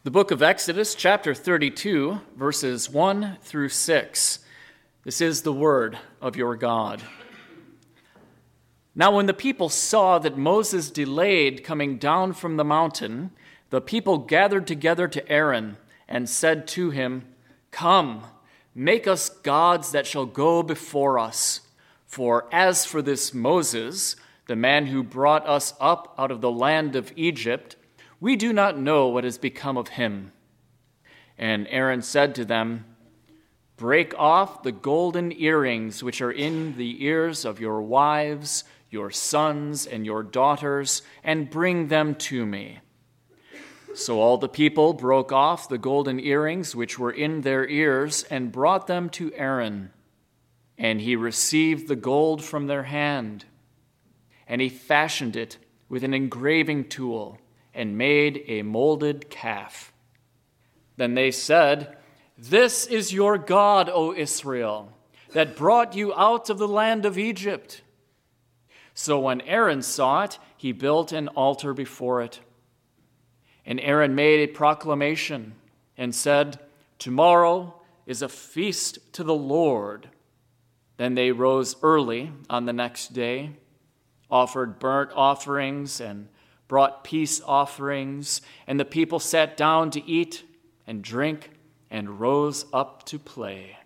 The book of Exodus, chapter 32, verses 1 through 6. This is the word of your God. Now when the people saw that Moses delayed coming down from the mountain, the people gathered together to Aaron and said to him, "Come, make us gods that shall go before us. For as for this Moses, the man who brought us up out of the land of Egypt, we do not know what has become of him." And Aaron said to them, "Break off the golden earrings which are in the ears of your wives, your sons, and your daughters, and bring them to me." So all the people broke off the golden earrings which were in their ears and brought them to Aaron. And he received the gold from their hand, and he fashioned it with an engraving tool and made a molded calf. Then they said, "This is your God, O Israel, that brought you out of the land of Egypt." So when Aaron saw it, he built an altar before it. And Aaron made a proclamation and said, "Tomorrow is a feast to the Lord." Then they rose early on the next day, offered burnt offerings and brought peace offerings, and the people sat down to eat and drink and rose up to play.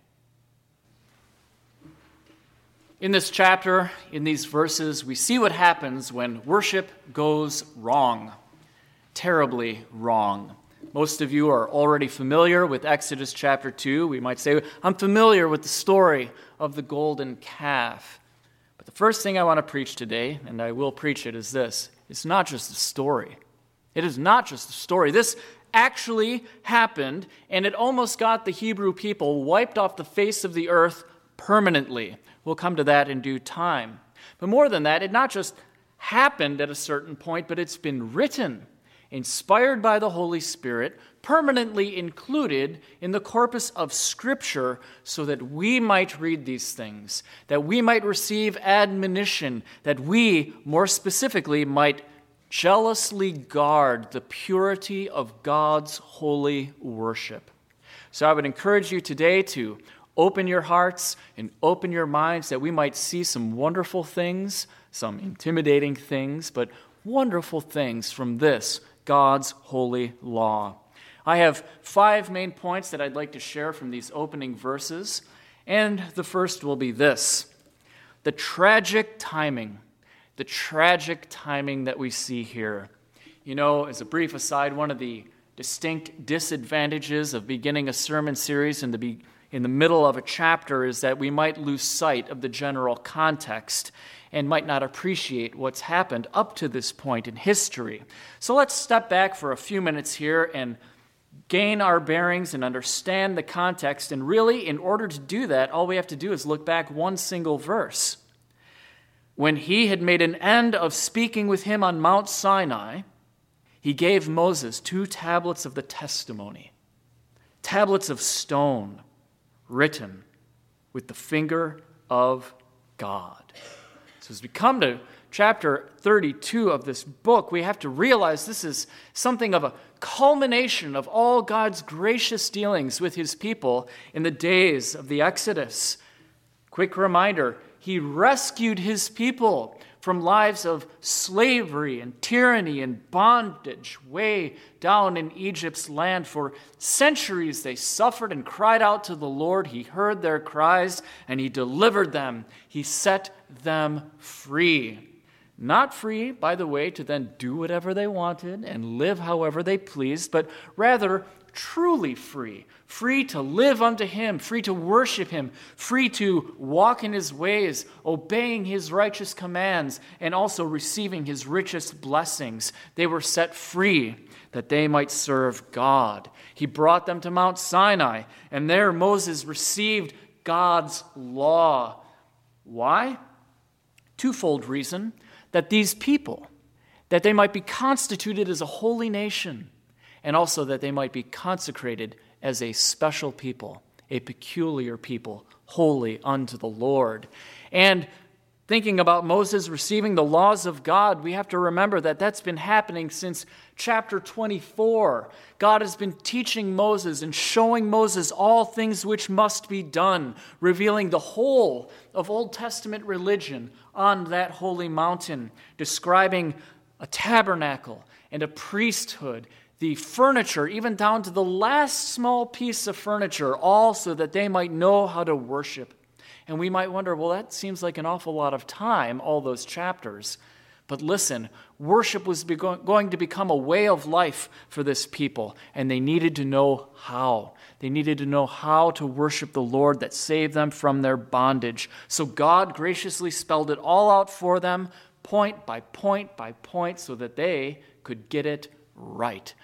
In this chapter, in these verses, we see what happens when worship goes wrong, terribly wrong. Most of you are already familiar with Exodus chapter 2. We might say, I'm familiar with the story of the golden calf. But the first thing I want to preach today, and I will preach it, is this. It's not just a story. It is not just a story. This actually happened, and it almost got the Hebrew people wiped off the face of the earth permanently. We'll come to that in due time. But more than that, it not just happened at a certain point, but it's been written, inspired by the Holy Spirit, permanently included in the corpus of Scripture so that we might read these things, that we might receive admonition, that we, more specifically, might jealously guard the purity of God's holy worship. So I would encourage you today to open your hearts and open your minds that we might see some wonderful things, some intimidating things, but wonderful things from this, God's holy law. I have 5 main points that I'd like to share from these opening verses, and the first will be this: the tragic timing that we see here. You know, as a brief aside, one of the distinct disadvantages of beginning a sermon series in the middle of a chapter is that we might lose sight of the general context and might not appreciate what's happened up to this point in history. So let's step back for a few minutes here and gain our bearings and understand the context. And really, in order to do that, all we have to do is look back one single verse. When he had made an end of speaking with him on Mount Sinai, he gave Moses 2 tablets of the testimony, tablets of stone, written with the finger of God. So as we come to chapter 32 of this book, we have to realize this is something of a culmination of all God's gracious dealings with his people in the days of the Exodus. Quick reminder, he rescued his people from lives of slavery and tyranny and bondage way down in Egypt's land. For centuries they suffered and cried out to the Lord. He heard their cries and he delivered them. He set them free. Not free, by the way, to then do whatever they wanted and live however they pleased, but rather truly free. Free to live unto him, free to worship him, free to walk in his ways, obeying his righteous commands, and also receiving his richest blessings. They were set free that they might serve God. He brought them to Mount Sinai, and there Moses received God's law. Why? Twofold reason: that these people, that they might be constituted as a holy nation, and also that they might be consecrated as a special people, a peculiar people, holy unto the Lord. And Thinking about Moses receiving the laws of God, we have to remember that that's been happening since chapter 24. God has been teaching Moses and showing Moses all things which must be done, revealing the whole of Old Testament religion on that holy mountain, describing a tabernacle and a priesthood, the furniture, even down to the last small piece of furniture, all so that they might know how to worship. And we might wonder, well, that seems like an awful lot of time, all those chapters. But listen, worship was going to become a way of life for this people, and they needed to know how. They needed to know how to worship the Lord that saved them from their bondage. So God graciously spelled it all out for them, point by point by point, so that they could get it right.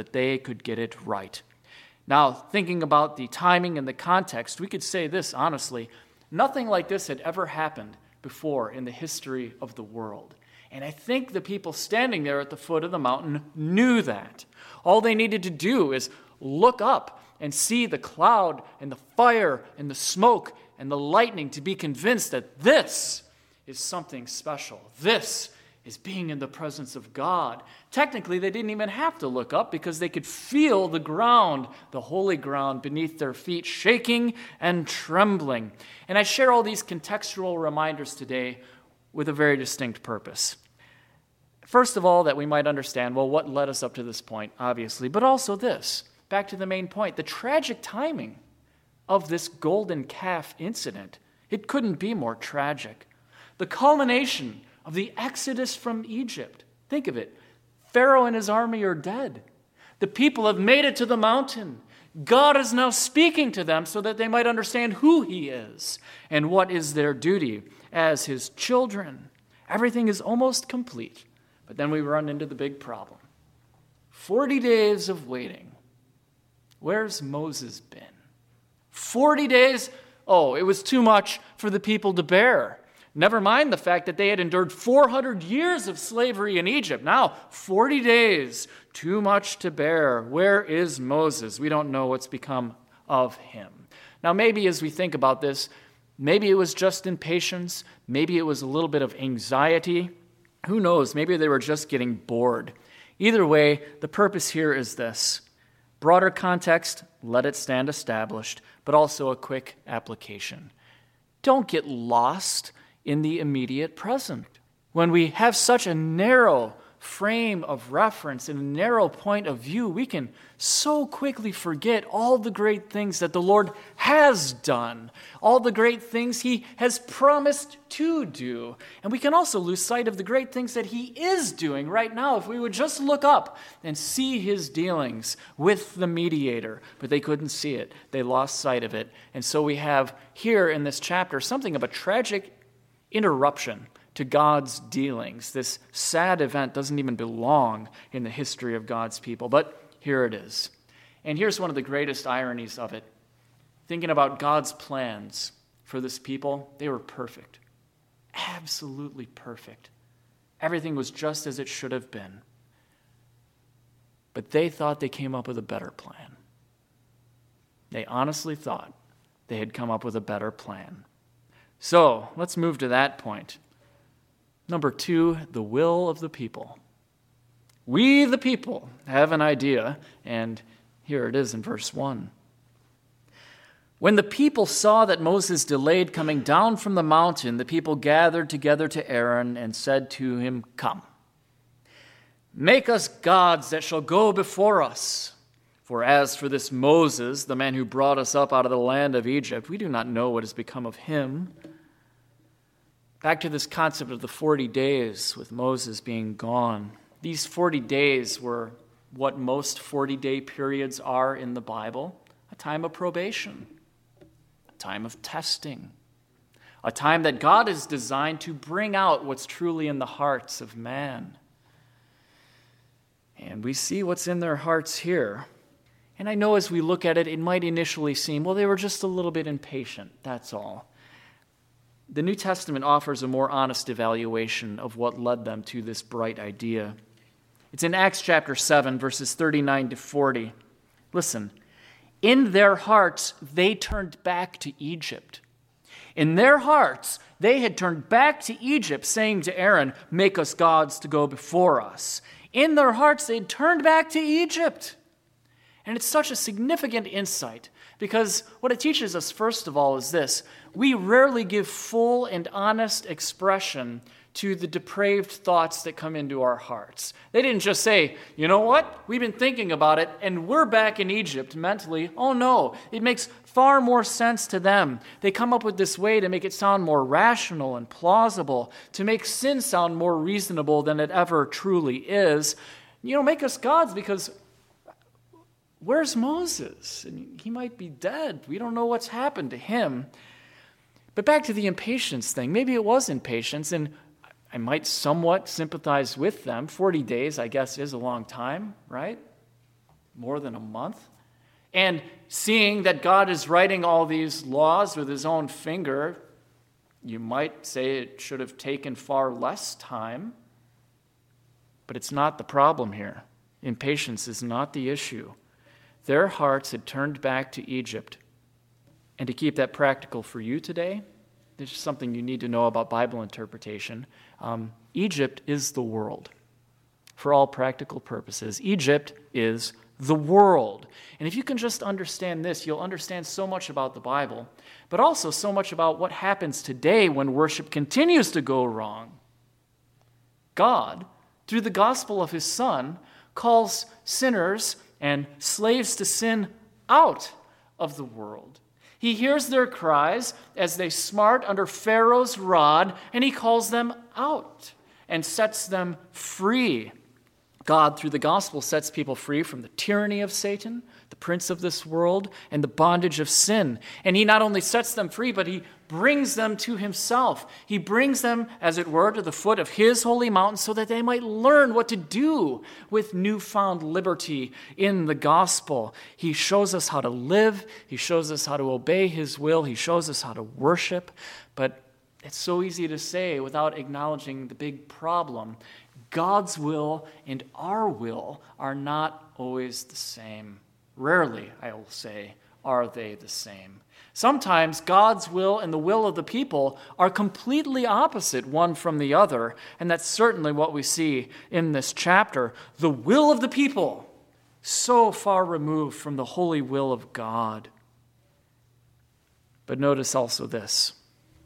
Now, thinking about the timing and the context, we could say this honestly. Nothing like this had ever happened before in the history of the world. And I think the people standing there at the foot of the mountain knew that. All they needed to do is look up and see the cloud and the fire and the smoke and the lightning to be convinced that this is something special. This is being in the presence of God. Technically, they didn't even have to look up because they could feel the ground, the holy ground beneath their feet, shaking and trembling. And I share all these contextual reminders today with a very distinct purpose. First of all, that we might understand, well, what led us up to this point, obviously, but also this, back to the main point, the tragic timing of this golden calf incident. It couldn't be more tragic. The culmination of the exodus from Egypt. Think of it. Pharaoh and his army are dead. The people have made it to the mountain. God is now speaking to them so that they might understand who he is and what is their duty as his children. Everything is almost complete. But then we run into the big problem. 40 days of waiting. Where's Moses been? 40 days? Oh, it was too much for the people to bear. Never mind the fact that they had endured 400 years of slavery in Egypt. Now, 40 days, too much to bear. Where is Moses? We don't know what's become of him. Now, maybe as we think about this, maybe it was just impatience. Maybe it was a little bit of anxiety. Who knows? Maybe they were just getting bored. Either way, the purpose here is this. Broader context, let it stand established, but also a quick application. Don't get lost in the immediate present. When we have such a narrow frame of reference and a narrow point of view, we can so quickly forget all the great things that the Lord has done, all the great things he has promised to do. And we can also lose sight of the great things that he is doing right now if we would just look up and see his dealings with the mediator. But they couldn't see it. They lost sight of it. And so we have here in this chapter something of a tragic interruption to God's dealings. This sad event doesn't even belong in the history of God's people, but here it is. And here's one of the greatest ironies of it. Thinking about God's plans for this people, they were perfect. Absolutely perfect. Everything was just as it should have been. But they thought they came up with a better plan. They honestly thought they had come up with a better plan. So, let's move to that point. Number 2, the will of the people. We, the people, have an idea, and here it is in verse 1. When the people saw that Moses delayed coming down from the mountain, the people gathered together to Aaron and said to him, "Come, make us gods that shall go before us. For as for this Moses, the man who brought us up out of the land of Egypt, we do not know what has become of him." Back to this concept of the 40 days with Moses being gone. These 40 days were what most 40-day periods are in the Bible, a time of probation, a time of testing, a time that God is designed to bring out what's truly in the hearts of man. And we see what's in their hearts here. And I know as we look at it, it might initially seem, well, they were just a little bit impatient, that's all. The New Testament offers a more honest evaluation of what led them to this bright idea. It's in Acts chapter 7, verses 39 to 40. Listen, in their hearts, they turned back to Egypt. In their hearts, they had turned back to Egypt, saying to Aaron, "Make us gods to go before us." In their hearts, they'd turned back to Egypt. And it's such a significant insight because what it teaches us, first of all, is this. We rarely give full and honest expression to the depraved thoughts that come into our hearts. They didn't just say, "You know what? We've been thinking about it, and we're back in Egypt mentally." Oh no, it makes far more sense to them. They come up with this way to make it sound more rational and plausible, to make sin sound more reasonable than it ever truly is. Make us gods because where's Moses? And he might be dead. We don't know what's happened to him. But back to the impatience thing. Maybe it was impatience, and I might somewhat sympathize with them. 40 days, I guess, is a long time, right? More than a month. And seeing that God is writing all these laws with his own finger, you might say it should have taken far less time. But it's not the problem here. Impatience is not the issue. Their hearts had turned back to Egypt. And to keep that practical for you today, there's something you need to know about Bible interpretation. Egypt is the world. For all practical purposes, Egypt is the world. And if you can just understand this, you'll understand so much about the Bible, but also so much about what happens today when worship continues to go wrong. God, through the gospel of his Son, calls sinners and slaves to sin out of the world. He hears their cries as they smart under Pharaoh's rod, and he calls them out and sets them free. God, through the gospel, sets people free from the tyranny of Satan, the prince of this world, and the bondage of sin. And he not only sets them free, but he brings them to himself. He brings them, as it were, to the foot of his holy mountain so that they might learn what to do with newfound liberty in the gospel. He shows us how to live. He shows us how to obey his will. He shows us how to worship. But it's so easy to say without acknowledging the big problem. God's will and our will are not always the same. Rarely, I will say, are they the same. Sometimes God's will and the will of the people are completely opposite one from the other, and that's certainly what we see in this chapter. The will of the people, so far removed from the holy will of God. But notice also this.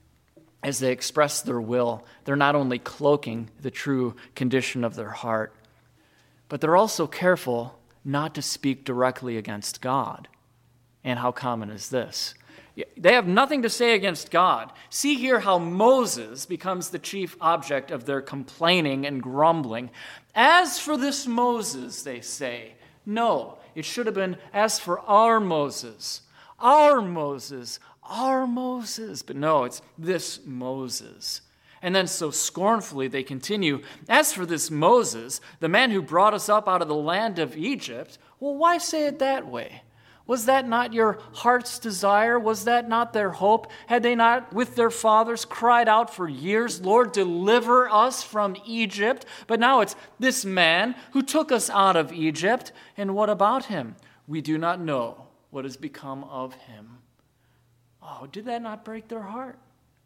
As they express their will, they're not only cloaking the true condition of their heart, but they're also careful not to speak directly against God. And how common is this? They have nothing to say against God. See here how Moses becomes the chief object of their complaining and grumbling. As for this Moses, they say. No, it should have been, as for our Moses, our Moses, our Moses. But no, it's this Moses. And then so scornfully they continue, as for this Moses, the man who brought us up out of the land of Egypt, well, why say it that way? Was that not your heart's desire? Was that not their hope? Had they not, with their fathers, cried out for years, Lord, deliver us from Egypt? But now it's this man who took us out of Egypt. And what about him? We do not know what has become of him. Oh, did that not break their heart?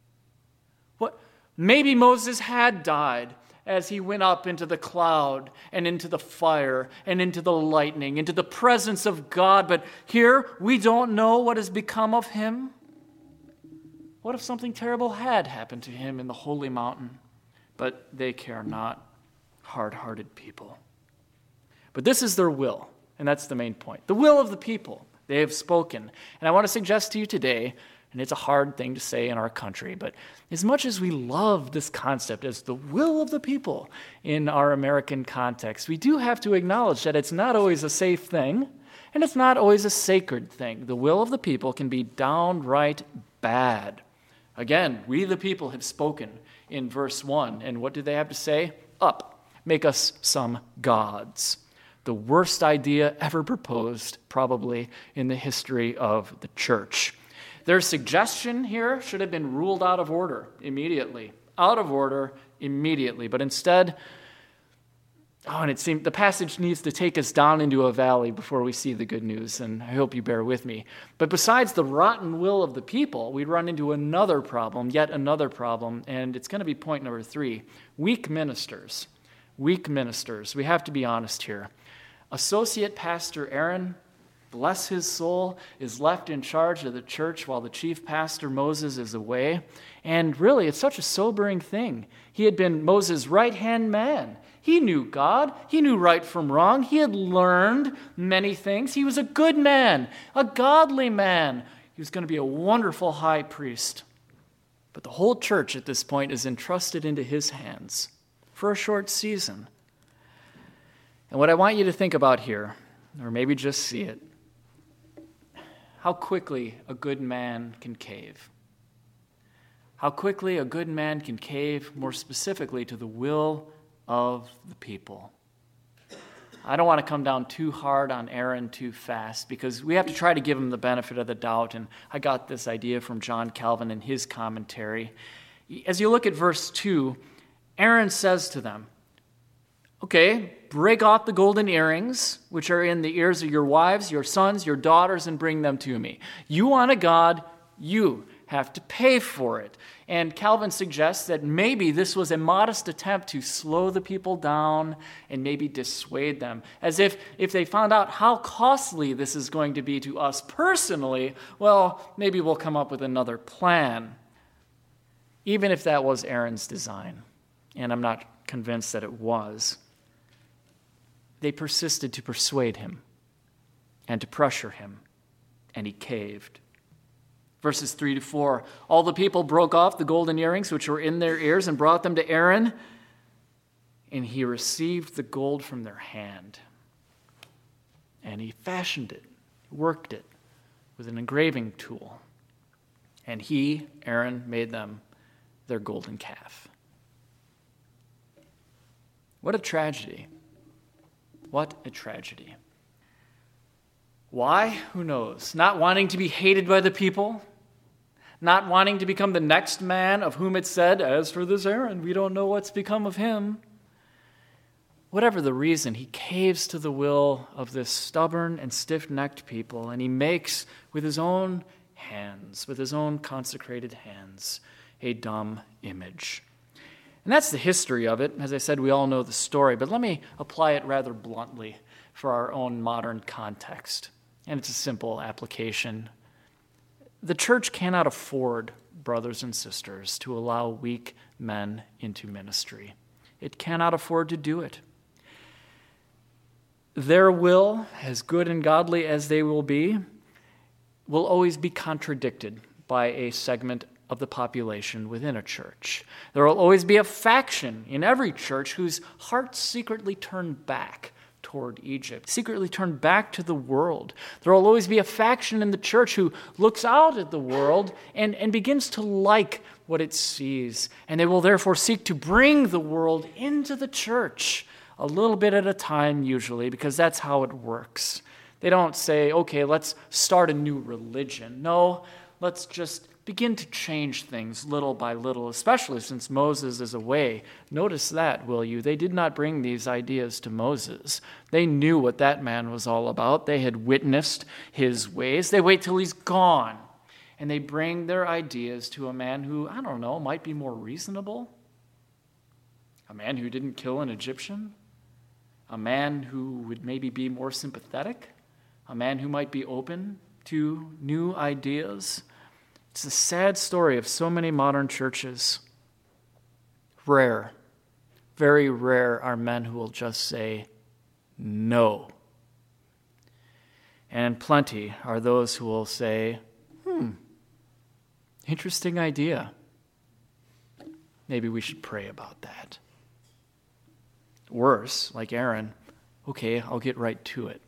What? Maybe Moses had died as he went up into the cloud and into the fire and into the lightning, into the presence of God. But here, we don't know what has become of him. What if something terrible had happened to him in the holy mountain? But they care not, hard-hearted people. But this is their will, and that's the main point. The will of the people. They have spoken. And I want to suggest to you today, and it's a hard thing to say in our country, but as much as we love this concept as the will of the people in our American context, we do have to acknowledge that it's not always a safe thing, and it's not always a sacred thing. The will of the people can be downright bad. Again, we the people have spoken in verse 1, and what do they have to say? Up, make us some gods. The worst idea ever proposed, probably, in the history of the church. Their suggestion here should have been ruled out of order immediately. Out of order immediately. But instead, Oh, and it seemed the passage needs to take us down into a valley before we see the good news, and I hope you bear with me. But besides the rotten will of the people, we run into another problem, yet another problem, and it's going to be point number 3. Weak ministers. Weak ministers. We have to be honest here. Associate Pastor Aaron, bless his soul, is left in charge of the church while the chief pastor Moses is away. And really, it's such a sobering thing. He had been Moses' right-hand man. He knew God. He knew right from wrong. He had learned many things. He was a good man, a godly man. He was going to be a wonderful high priest. But the whole church at this point is entrusted into his hands for a short season. And what I want you to think about here, or maybe just see it, how quickly a good man can cave. How quickly a good man can cave, more specifically, to the will of the people. I don't want to come down too hard on Aaron too fast, because we have to try to give him the benefit of the doubt, and I got this idea from John Calvin in his commentary. As you look at verse 2, Aaron says to them, okay, break off the golden earrings, which are in the ears of your wives, your sons, your daughters, and bring them to me. You want a God, you have to pay for it. And Calvin suggests that maybe this was a modest attempt to slow the people down and maybe dissuade them. As if they found out how costly this is going to be to us personally, well, maybe we'll come up with another plan. Even if that was Aaron's design, and I'm not convinced that it was, they persisted to persuade him and to pressure him, and he caved. Verses 3-4, all the people broke off the golden earrings which were in their ears and brought them to Aaron, and he received the gold from their hand. And he fashioned it, worked it with an engraving tool. And he, Aaron, made them their golden calf. What a tragedy. What a tragedy. Why? Who knows? Not wanting to be hated by the people, not wanting to become the next man of whom it said, as for this Aaron, we don't know what's become of him. Whatever the reason, he caves to the will of this stubborn and stiff-necked people, and he makes with his own hands, with his own consecrated hands, a dumb image. And that's the history of it. As I said, we all know the story, but let me apply it rather bluntly for our own modern context. And it's a simple application. The church cannot afford, brothers and sisters, to allow weak men into ministry. It cannot afford to do it. Their will, as good and godly as they will always be contradicted by a segment of the population within a church. There will always be a faction in every church whose hearts secretly turn back toward Egypt, secretly turn back to the world. There will always be a faction in the church who looks out at the world and begins to like what it sees, and they will therefore seek to bring the world into the church, a little bit at a time usually, because that's how it works. They don't say, okay, let's start a new religion. No, let's just begin to change things little by little, especially since Moses is away. Notice that, will you? They did not bring these ideas to Moses. They knew what that man was all about. They had witnessed his ways. They wait till he's gone, and they bring their ideas to a man who, I don't know, might be more reasonable. A man who didn't kill an Egyptian. A man who would maybe be more sympathetic. A man who might be open to new ideas. It's a sad story of so many modern churches. Rare, very rare are men who will just say no. And plenty are those who will say, interesting idea. Maybe we should pray about that. Worse, like Aaron, okay, I'll get right to it.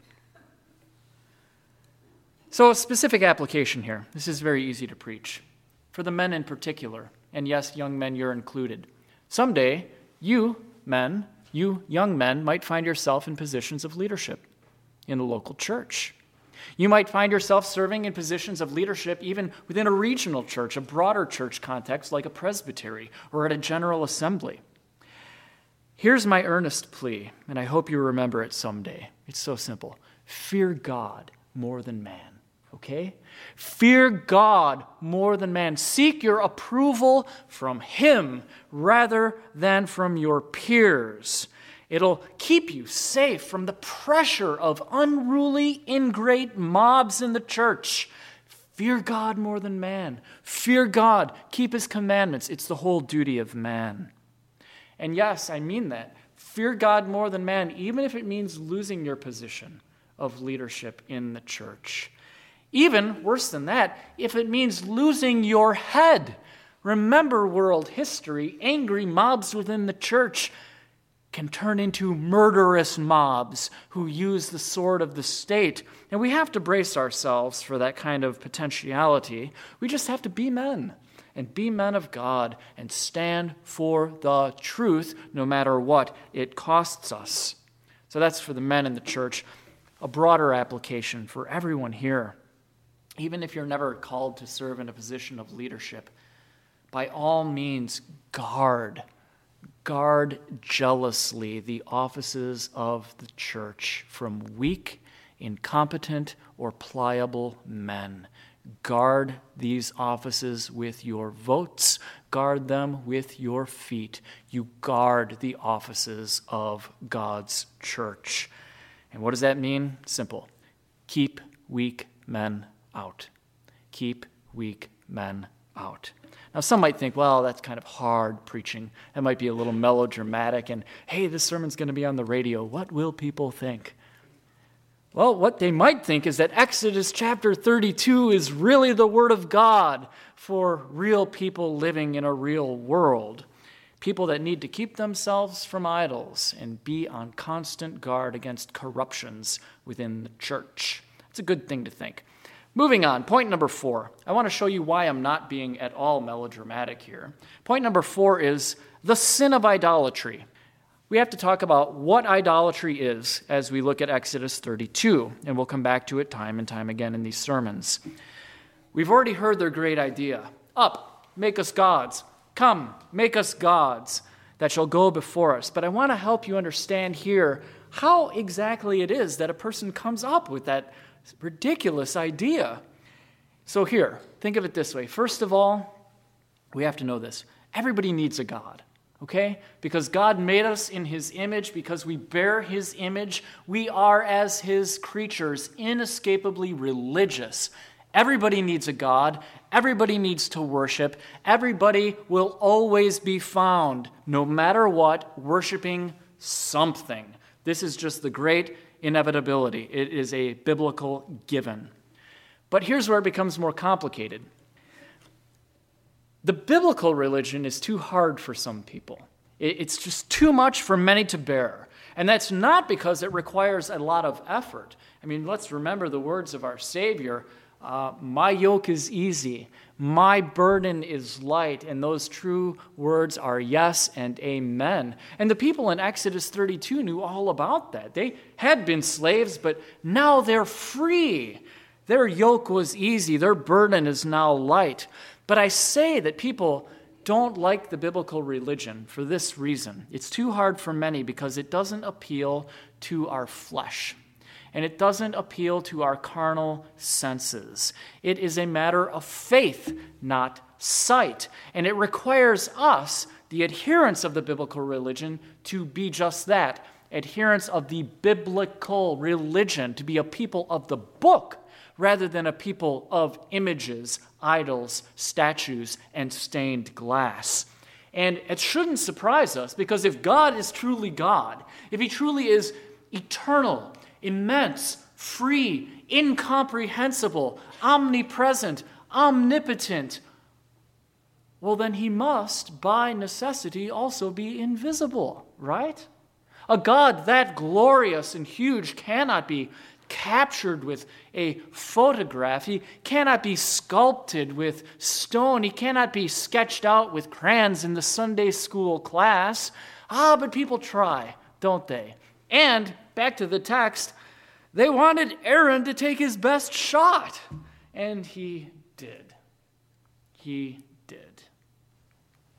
So a specific application here. This is very easy to preach. For the men in particular, and yes, young men, you're included. Someday, you young men, might find yourself in positions of leadership in the local church. You might find yourself serving in positions of leadership even within a regional church, a broader church context like a presbytery or at a general assembly. Here's my earnest plea, and I hope you remember it someday. It's so simple. Fear God more than man, okay? Fear God more than man. Seek your approval from Him rather than from your peers. It'll keep you safe from the pressure of unruly, ingrate mobs in the church. Fear God more than man. Fear God. Keep His commandments. It's the whole duty of man. And yes, I mean that. Fear God more than man, even if it means losing your position of leadership in the church. Even worse than that, if it means losing your head. Remember world history, angry mobs within the church can turn into murderous mobs who use the sword of the state. And we have to brace ourselves for that kind of potentiality. We just have to be men and be men of God and stand for the truth no matter what it costs us. So that's for the men in the church. A broader application for everyone here. Even if you're never called to serve in a position of leadership, by all means, guard jealously the offices of the church from weak, incompetent, or pliable men. Guard these offices with your votes. Guard them with your feet. You guard the offices of God's church. And what does that mean? Simple. Keep weak men out. Keep weak men out. Now, some might think, well, that's kind of hard preaching. That might be a little melodramatic, and hey, this sermon's going to be on the radio. What will people think? Well, what they might think is that Exodus chapter 32 is really the Word of God for real people living in a real world. People that need to keep themselves from idols and be on constant guard against corruptions within the church. It's a good thing to think. Moving on, point number 4. I want to show you why I'm not being at all melodramatic here. Point number 4 is the sin of idolatry. We have to talk about what idolatry is as we look at Exodus 32, and we'll come back to it time and time again in these sermons. We've already heard their great idea. Up, make us gods. Come, make us gods that shall go before us. But I want to help you understand here how exactly it is that a person comes up with that ridiculous idea. So here, think of it this way. First of all, we have to know this. Everybody needs a God, okay? Because God made us in His image, because we bear His image, we are, as His creatures, inescapably religious. Everybody needs a God. Everybody needs to worship. Everybody will always be found, no matter what, worshiping something. This is just the great inevitability. It is a biblical given. But here's where it becomes more complicated. The biblical religion is too hard for some people. It's just too much for many to bear. And that's not because it requires a lot of effort. I mean, let's remember the words of our Savior. My yoke is easy, my burden is light, and those true words are yes and amen. And the people in Exodus 32 knew all about that. They had been slaves, but now they're free. Their yoke was easy, their burden is now light. But I say that people don't like the biblical religion for this reason. It's too hard for many because it doesn't appeal to our flesh. And it doesn't appeal to our carnal senses. It is a matter of faith, not sight. And it requires us, the adherents of the biblical religion, to be just that, adherents of the biblical religion, to be a people of the book rather than a people of images, idols, statues, and stained glass. And it shouldn't surprise us, because if God is truly God, if He truly is eternal, immense, free, incomprehensible, omnipresent, omnipotent, well, then He must, by necessity, also be invisible, right? A God that glorious and huge cannot be captured with a photograph. He cannot be sculpted with stone. He cannot be sketched out with crayons in the Sunday school class. But people try, don't they? And back to the text, they wanted Aaron to take his best shot. And he did. He did.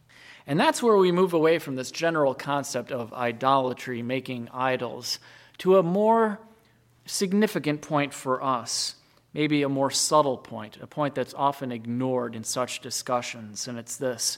And that's where we move away from this general concept of idolatry, making idols, to a more significant point for us, maybe a more subtle point, a point that's often ignored in such discussions, and it's this.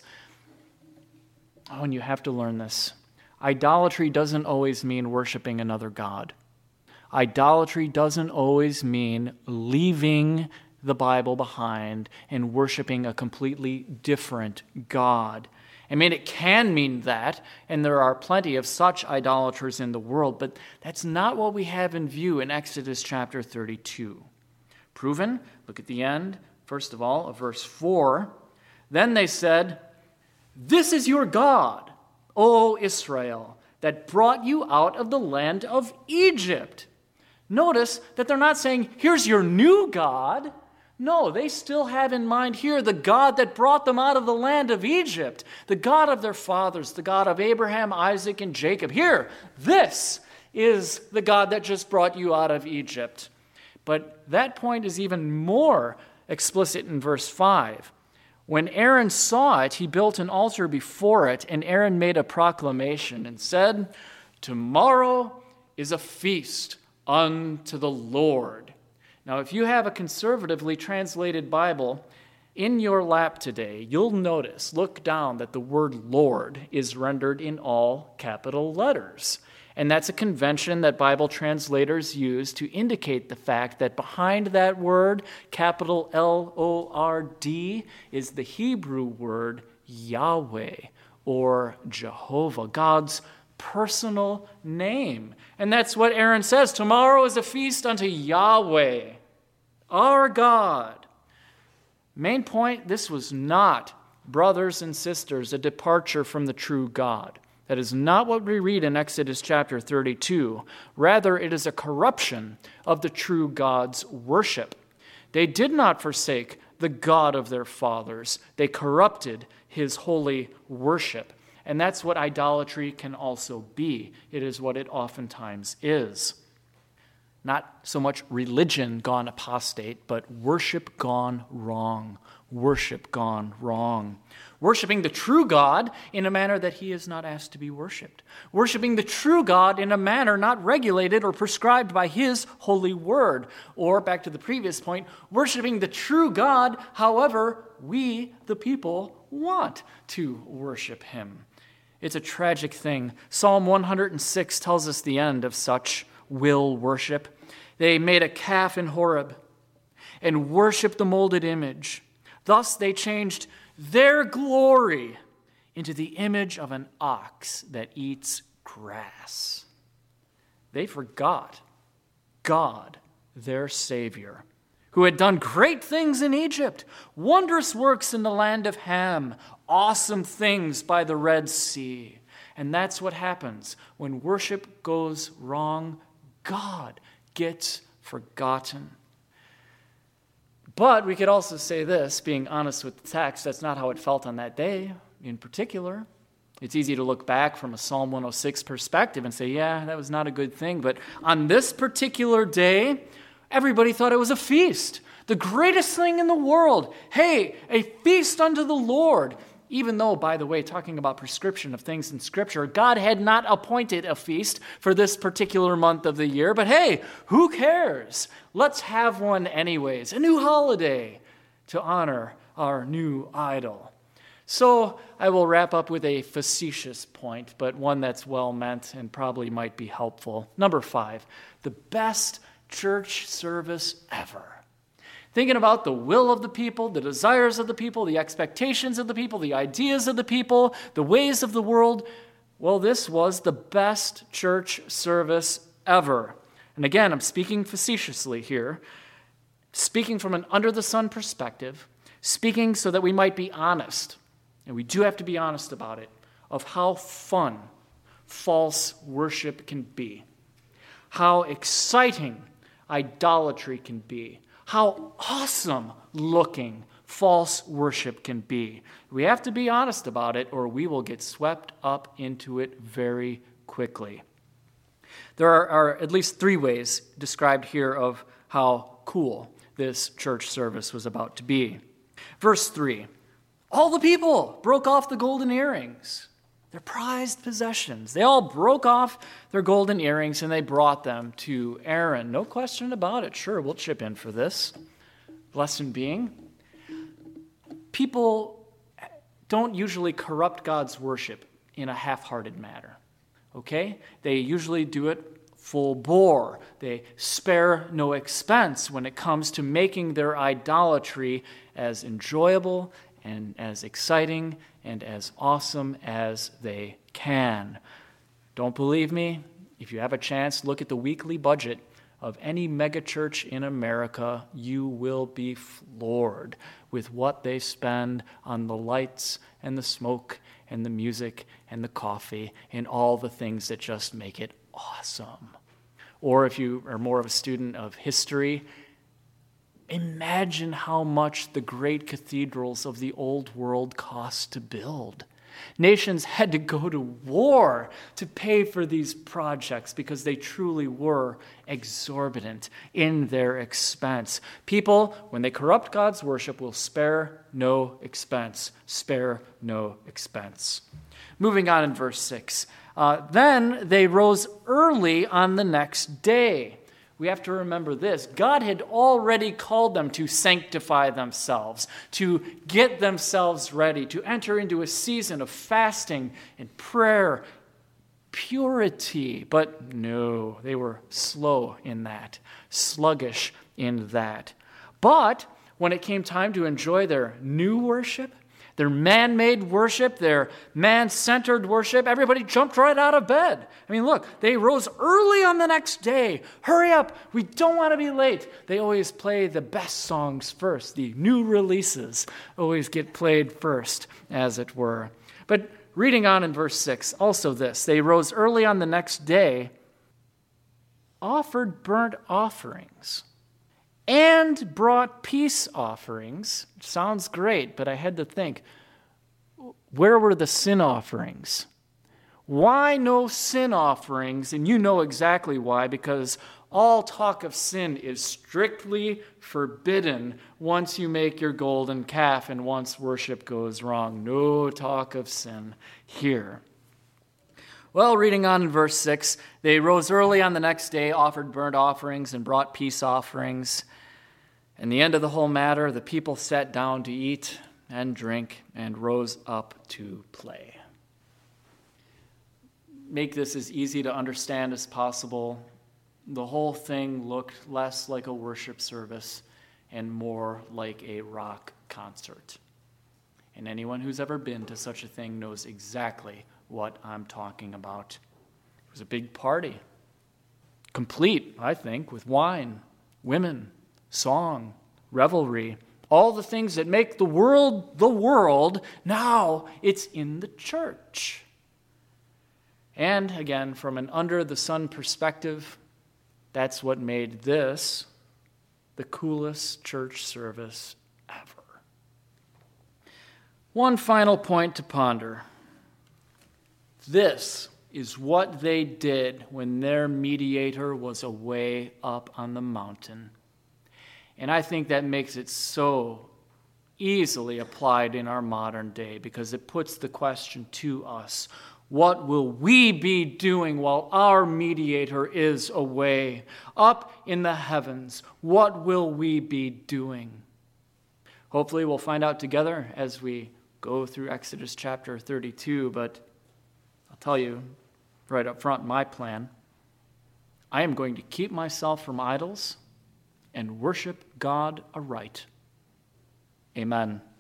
Oh, and you have to learn this. Idolatry doesn't always mean worshiping another god. Idolatry doesn't always mean leaving the Bible behind and worshiping a completely different god. I mean, it can mean that, and there are plenty of such idolaters in the world, but that's not what we have in view in Exodus chapter 32. Proven, look at the end, first of all, of verse 4. Then they said, "This is your God, O Israel, that brought you out of the land of Egypt." Notice that they're not saying, "Here's your new God." No, they still have in mind here the God that brought them out of the land of Egypt, the God of their fathers, the God of Abraham, Isaac, and Jacob. Here, this is the God that just brought you out of Egypt. But that point is even more explicit in verse 5. When Aaron saw it, he built an altar before it, and Aaron made a proclamation and said, "Tomorrow is a feast unto the Lord." Now, if you have a conservatively translated Bible in your lap today, you'll notice, look down, that the word Lord is rendered in all capital letters. And that's a convention that Bible translators use to indicate the fact that behind that word, capital L-O-R-D, is the Hebrew word Yahweh or Jehovah, God's personal name. And that's what Aaron says. Tomorrow is a feast unto Yahweh, our God. Main point, this was not, brothers and sisters, a departure from the true God. That is not what we read in Exodus chapter 32. Rather, it is a corruption of the true God's worship. They did not forsake the God of their fathers. They corrupted his holy worship. And that's what idolatry can also be. It is what it oftentimes is. Not so much religion gone apostate, but worship gone wrong. Worship gone wrong. Worshiping the true God in a manner that he is not asked to be worshipped. Worshiping the true God in a manner not regulated or prescribed by his holy word. Or, back to the previous point, worshiping the true God however we, the people, want to worship him. It's a tragic thing. Psalm 106 tells us the end of such will worship. They made a calf in Horeb and worshiped the molded image. Thus they changed their glory into the image of an ox that eats grass. They forgot God, their Savior, who had done great things in Egypt, wondrous works in the land of Ham, awesome things by the Red Sea. And that's what happens when worship goes wrong. God gets forgotten. But we could also say this, being honest with the text, that's not how it felt on that day in particular. It's easy to look back from a Psalm 106 perspective and say, yeah, that was not a good thing. But on this particular day, everybody thought it was a feast. The greatest thing in the world. Hey, a feast unto the Lord. Even though, by the way, talking about prescription of things in Scripture, God had not appointed a feast for this particular month of the year. But hey, who cares? Let's have one anyways. A new holiday to honor our new idol. So I will wrap up with a facetious point, but one that's well meant and probably might be helpful. Number 5, the best church service ever. Thinking about the will of the people, the desires of the people, the expectations of the people, the ideas of the people, the ways of the world. Well, this was the best church service ever. And again, I'm speaking facetiously here, speaking from an under-the-sun perspective, speaking so that we might be honest, and we do have to be honest about it, of how fun false worship can be, how exciting idolatry can be, how awesome looking false worship can be. We have to be honest about it, or we will get swept up into it very quickly. There are at least 3 ways described here of how cool this church service was about to be. Verse 3, All the people broke off the golden earrings, their prized possessions. They all broke off their golden earrings and they brought them to Aaron. No question about it. Sure, we'll chip in for this. Lesson being, people don't usually corrupt God's worship in a half-hearted manner. Okay? They usually do it full bore. They spare no expense when it comes to making their idolatry as enjoyable and as exciting and as awesome as they can. Don't believe me? If you have a chance, look at the weekly budget of any megachurch in America. You will be floored with what they spend on the lights and the smoke and the music and the coffee and all the things that just make it awesome. Or if you are more of a student of history, imagine how much the great cathedrals of the old world cost to build. Nations had to go to war to pay for these projects because they truly were exorbitant in their expense. People, when they corrupt God's worship, will spare no expense. Spare no expense. Moving on in verse 6. Then they rose early on the next day. We have to remember this. God had already called them to sanctify themselves, to get themselves ready, to enter into a season of fasting and prayer, purity. But no, they were slow in that, sluggish in that. But when it came time to enjoy their new worship, their man-made worship, their man-centered worship, everybody jumped right out of bed. I mean, look, they rose early on the next day. Hurry up, we don't want to be late. They always play the best songs first. The new releases always get played first, as it were. But reading on in verse 6, also this, they rose early on the next day, offered burnt offerings, and brought peace offerings. Sounds great, but I had to think, where were the sin offerings? Why no sin offerings? And you know exactly why, because all talk of sin is strictly forbidden once you make your golden calf and once worship goes wrong. No talk of sin here. Well, reading on in verse 6, they rose early on the next day, offered burnt offerings, and brought peace offerings. And the end of the whole matter, the people sat down to eat and drink and rose up to play. Make this as easy to understand as possible. The whole thing looked less like a worship service and more like a rock concert. And anyone who's ever been to such a thing knows exactly what I'm talking about. It was a big party, complete, I think, with wine, women, song, revelry, all the things that make the world. Now it's in the church. And again, from an under-the-sun perspective, that's what made this the coolest church service ever. One final point to ponder. This is what they did when their mediator was away up on the mountain. And I think that makes it so easily applied in our modern day because it puts the question to us, what will we be doing while our mediator is away up in the heavens? What will we be doing? Hopefully we'll find out together as we go through Exodus chapter 32, but I'll tell you right up front my plan. I am going to keep myself from idols and worship God aright. Amen.